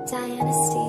Dynasty.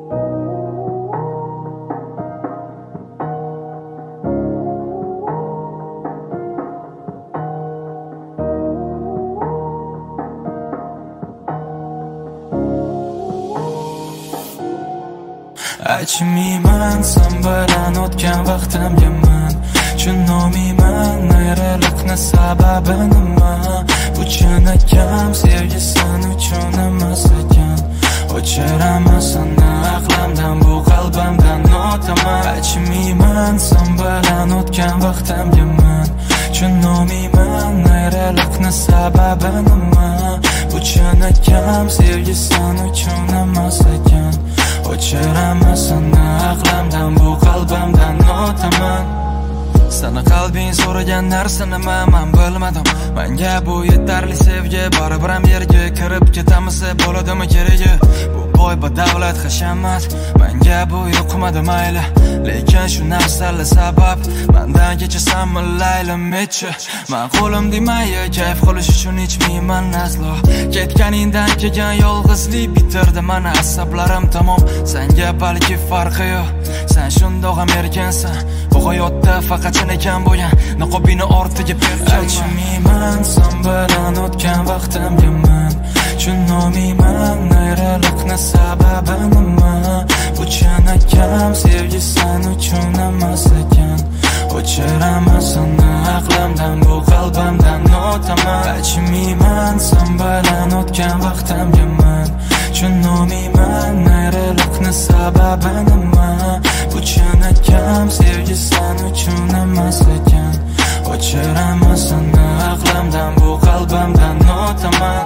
Aytmayman sen bilan o'tgan vaqtimga men tushunolmayman ayriliqni sababi nima. Bu chinakam sevgi sen uchun emas ekan. O'chiraman aqlimdan bu qalbimdan notaman. Aytmayman sen bilan o'tgan vaqtimga men tushunolmayman ayriliqni sababi nima. Bu chinakam sevgi sen uchun emas ekan. O'chiraman aqlimdan bu qalbimdan notaman. Sana qalbing so'ragan narsa nima men bilmadim. Menga bu yetarli sevgi, baribir ham yerga kirib ketamiz bo'ladimi keragi. Bu boy badavlat hashamat menga bu yoqmadi mayli, lekin shu narsalar sabab mendan kechasan millaylimchi. Men qo'lim demay kayf qilish uchun ichmayman aslo. Ketganingdan kelgan yolg'izlik bitirdi meni asablarim tamom. Senga balki farqi yo'q, sen shundoq ham erkansan. Bu hayotda faqat ekan bo'lgan niqobini ortiga perchaman. Aytmayman sen bilan o'tgan vaqtimga men tushunolmayman ayriliqni sababi nima. Bu chinakam sevgi sen uchun emas ekan. O'chiraman aqlimdan bu qalbimdan notaman. Aytmayman sen bilan o'tgan vaqtimga men tushunolmayman ayriliqni sababi nima. Bu chinakam sevgi sen uchun emas ekan. O'chiraman aqlimdan bu qalbimdan notaman.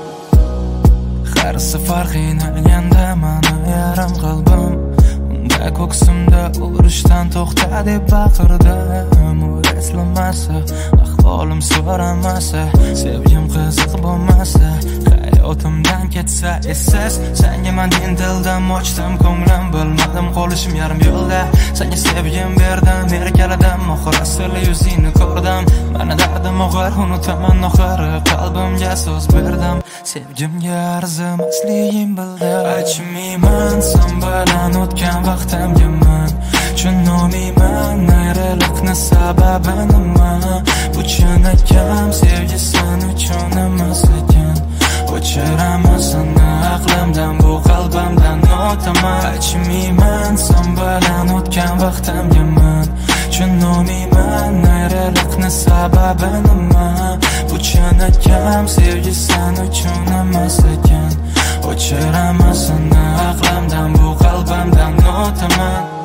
Har safar qiynalganda meni yarim qalbim unda ko'ksimda urishdan to'xta deb baqirdim. U eslamasa, ahvolim so'ramasa, sevgim qiziq bo'lmasa, hayotimdan ketsa esiz. Senga men dildan ochdim ko'nglim, bilmadim qolishim yarim yo'lda. Senga sevgim berdim, erkaladim, oxirasili yuzingni ko'rdim. Meni dardim og'ir, unutaman oxiri qalbimga so'z berdim. Sevgimga arzimasligim bildim. Aytmayman sen bilan o'tgan vaqtimga men tushunolmayman ayriliqni sababi nima. Bu chinakam sevgi sen uchun emas ekan. O'chiraman aqlimdan bu qalbimdan notaman. Aytmayman sen bilan o'tgan vaqtimga men tushunolmayman ayriliqni sababi nima. Bu chinakam sevgi sen uchun emas ekan. O'chiraman aqlimdan bu qalbimdan notaman.